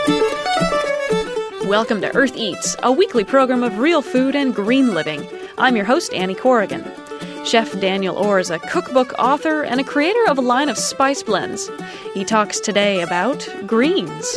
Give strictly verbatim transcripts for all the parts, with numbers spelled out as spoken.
Welcome to Earth Eats, a weekly program of real food and green living. I'm your host, Annie Corrigan. Chef Daniel Orr is a cookbook author and a creator of a line of spice blends. He talks today about greens.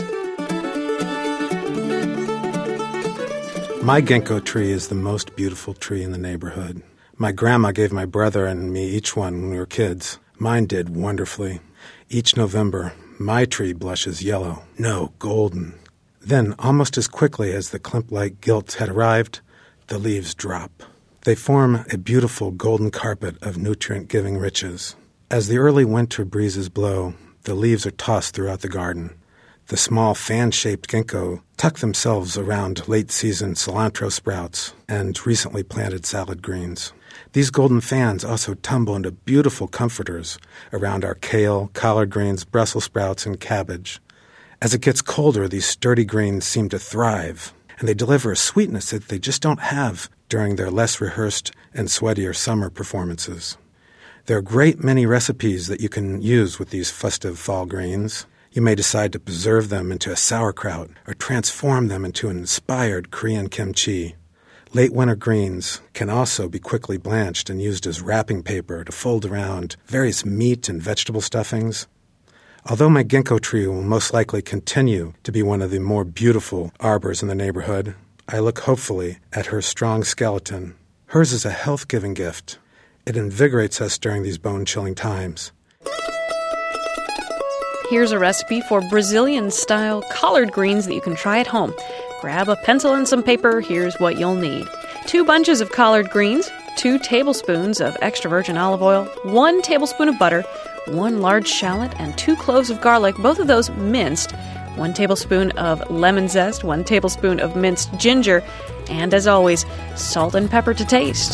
My ginkgo tree is the most beautiful tree in the neighborhood. My grandma gave my brother and me each one when we were kids. Mine did wonderfully. Each November, my tree blushes yellow, no, golden. Then, almost as quickly as the Klimt-like gilt had arrived, the leaves drop. They form a beautiful golden carpet of nutrient-giving riches. As the early winter breezes blow, the leaves are tossed throughout the garden. The small fan-shaped ginkgo tuck themselves around late-season cilantro sprouts and recently planted salad greens. These golden fans also tumble into beautiful comforters around our kale, collard greens, Brussels sprouts, and cabbage. As it gets colder, these sturdy greens seem to thrive, and they deliver a sweetness that they just don't have during their less rehearsed and sweatier summer performances. There are a great many recipes that you can use with these festive fall greens. You may decide to preserve them into a sauerkraut or transform them into an inspired Korean kimchi. Late winter greens can also be quickly blanched and used as wrapping paper to fold around various meat and vegetable stuffings. Although my ginkgo tree will most likely continue to be one of the more beautiful arbors in the neighborhood, I look hopefully at her strong skeleton. Hers is a health-giving gift. It invigorates us during these bone-chilling times. Here's a recipe for Brazilian-style collard greens that you can try at home. Grab a pencil and some paper. Here's what you'll need. Two bunches of collard greens, two tablespoons of extra virgin olive oil, one tablespoon of butter, one large shallot, and two cloves of garlic, both of those minced, one tablespoon of lemon zest, one tablespoon of minced ginger, and as always, salt and pepper to taste.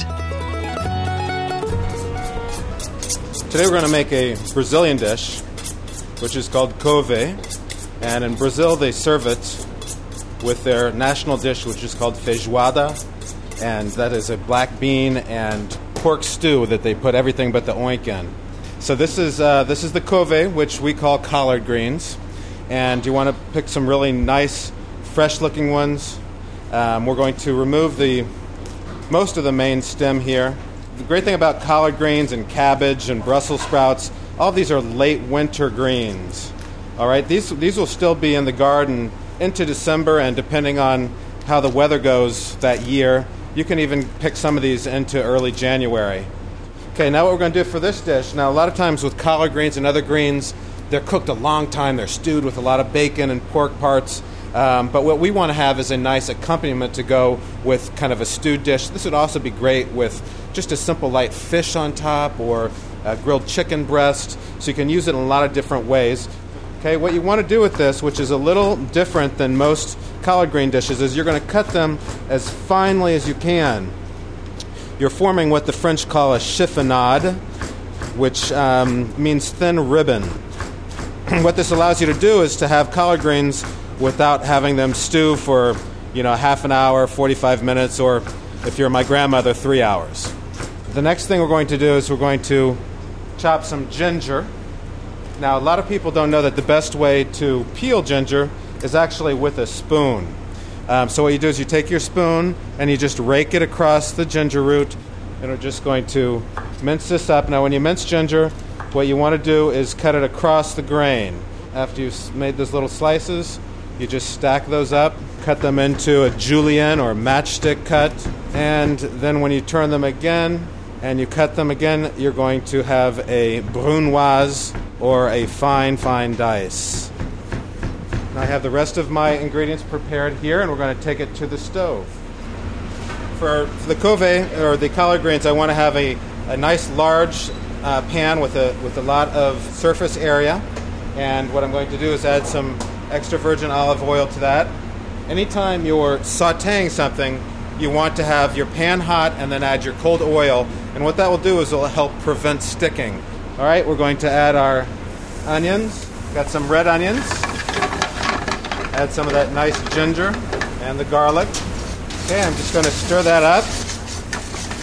Today we're going to make a Brazilian dish, which is called couve, and in Brazil they serve it with their national dish, which is called feijoada, and that is a black bean and pork stew that they put everything but the oink in. So this is uh, this is the couve, which we call collard greens, and you want to pick some really nice, fresh-looking ones. Um, we're going to remove the most of the main stem here. The great thing about collard greens and cabbage and Brussels sprouts, all these are late winter greens. All right, these these will still be in the garden into December, and depending on how the weather goes that year, you can even pick some of these into early January. Okay, now what we're going to do for this dish, now a lot of times with collard greens and other greens, they're cooked a long time, they're stewed with a lot of bacon and pork parts, um, but what we want to have is a nice accompaniment to go with kind of a stewed dish. This would also be great with just a simple light fish on top or a grilled chicken breast, so you can use it in a lot of different ways. Okay, what you want to do with this, which is a little different than most collard green dishes, is you're going to cut them as finely as you can. You're forming what the French call a chiffonade, which um, means thin ribbon. What this allows you to do is to have collard greens without having them stew for, you know, half an hour, forty-five minutes, or if you're my grandmother, three hours. The next thing we're going to do is we're going to chop some ginger. Now, a lot of people don't know that the best way to peel ginger is actually with a spoon. Um, so what you do is you take your spoon and you just rake it across the ginger root, and we're just going to mince this up. Now, when you mince ginger, what you want to do is cut it across the grain. After you've made those little slices, you just stack those up, cut them into a julienne or matchstick cut, and then when you turn them again and you cut them again, you're going to have a brunoise or a fine, fine dice. Now I have the rest of my ingredients prepared here, and we're going to take it to the stove. For, for the couve, or the collard greens, I want to have a, a nice large uh, pan with a with a lot of surface area. And what I'm going to do is add some extra virgin olive oil to that. Anytime you're sautéing something, you want to have your pan hot and then add your cold oil. And what that will do is it will help prevent sticking. All right, we're going to add our onions. Got some red onions. Add some of that nice ginger and the garlic. Okay, I'm just going to stir that up.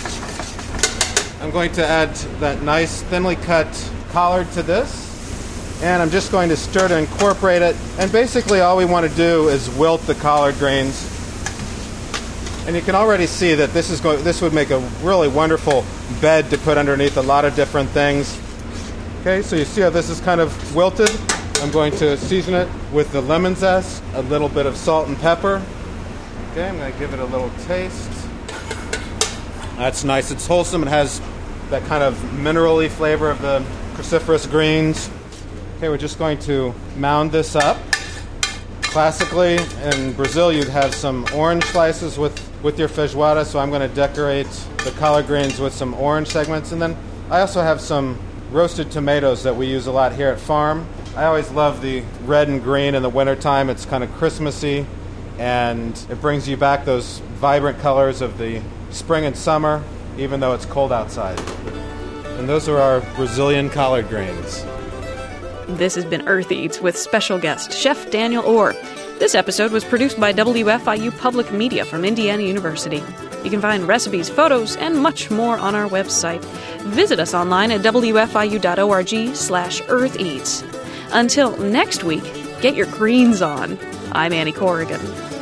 I'm going to add that nice thinly cut collard to this. And I'm just going to stir to incorporate it. And basically all we want to do is wilt the collard greens. And you can already see that this is going, this would make a really wonderful bed to put underneath a lot of different things. Okay, so you see how this is kind of wilted? I'm going to season it with the lemon zest, a little bit of salt and pepper. Okay, I'm going to give it a little taste. That's nice. It's wholesome. It has that kind of mineral-y flavor of the cruciferous greens. Okay, we're just going to mound this up. Classically, in Brazil, you'd have some orange slices with, with your feijoada, so I'm going to decorate the collard greens with some orange segments. And then I also have some roasted tomatoes that we use a lot here at Farm. I always love the red and green in the wintertime. It's kind of Christmassy, and it brings you back those vibrant colors of the spring and summer, even though it's cold outside. And those are our Brazilian collard greens. This has been Earth Eats with special guest, Chef Daniel Orr. This episode was produced by W F I U Public Media from Indiana University. You can find recipes, photos, and much more on our website. Visit us online at w f i u dot org slash earth eats. Until next week, get your greens on. I'm Annie Corrigan.